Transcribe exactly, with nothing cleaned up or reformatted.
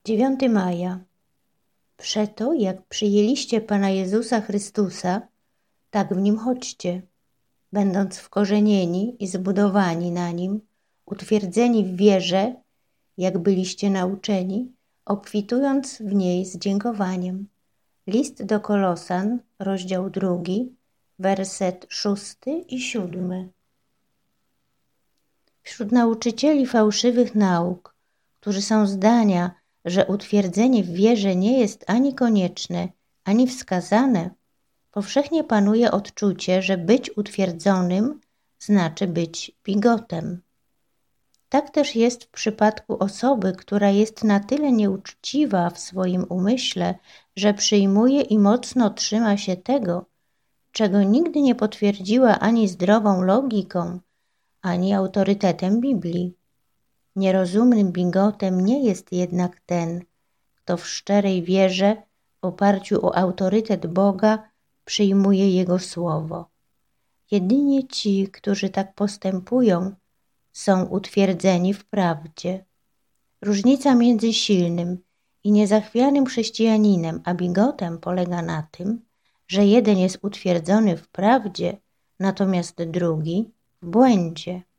dziewiątego maja. Przeto, jak przyjęliście Pana Jezusa Chrystusa, tak w Nim chodźcie, będąc wkorzenieni i zbudowani na Nim, utwierdzeni w wierze, jak byliście nauczeni, obfitując w niej z dziękowaniem. List do Kolosan, rozdział drugi, werset szósty i siódmy. Wśród nauczycieli fałszywych nauk, którzy są zdania, że utwierdzenie w wierze nie jest ani konieczne, ani wskazane, powszechnie panuje odczucie, że być utwierdzonym znaczy być bigotem. Tak też jest w przypadku osoby, która jest na tyle nieuczciwa w swoim umyśle, że przyjmuje i mocno trzyma się tego, czego nigdy nie potwierdziła ani zdrową logiką, ani autorytetem Biblii. Nierozumnym bigotem nie jest jednak ten, kto w szczerej wierze, w oparciu o autorytet Boga, przyjmuje Jego słowo. Jedynie ci, którzy tak postępują, są utwierdzeni w prawdzie. Różnica między silnym i niezachwianym chrześcijaninem a bigotem polega na tym, że jeden jest utwierdzony w prawdzie, natomiast drugi w błędzie.